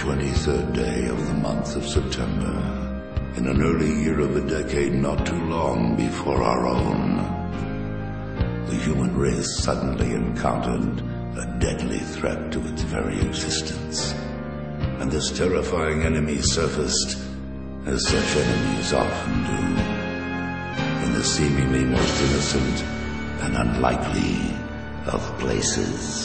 23rd day of the month of September, in an early year of a decade not too long before our own, the human race suddenly encountered a deadly threat to its very existence. And this terrifying enemy surfaced, as such enemies often do, in the seemingly most innocent and unlikely of places.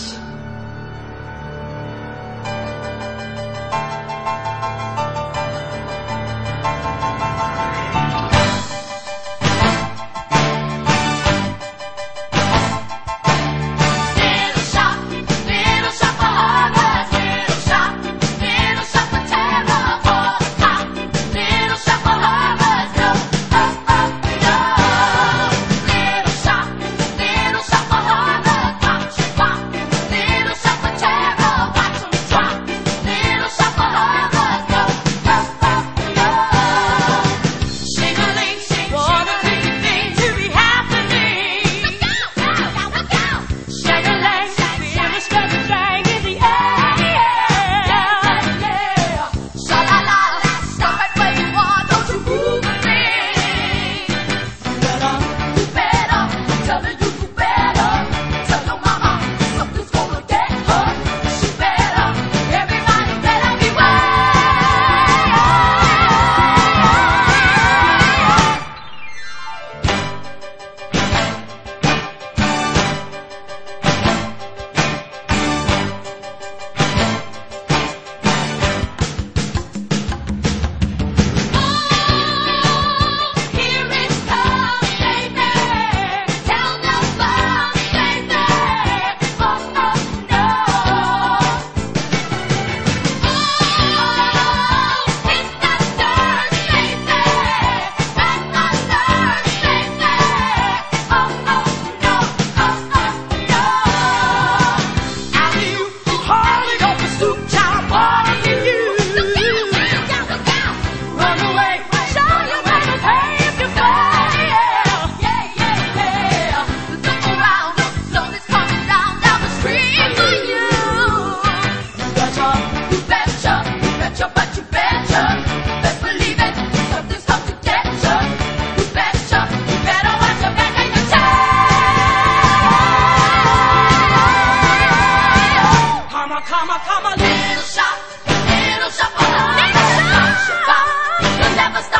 Come on, little shop, little shop, little shop, you'll never stop.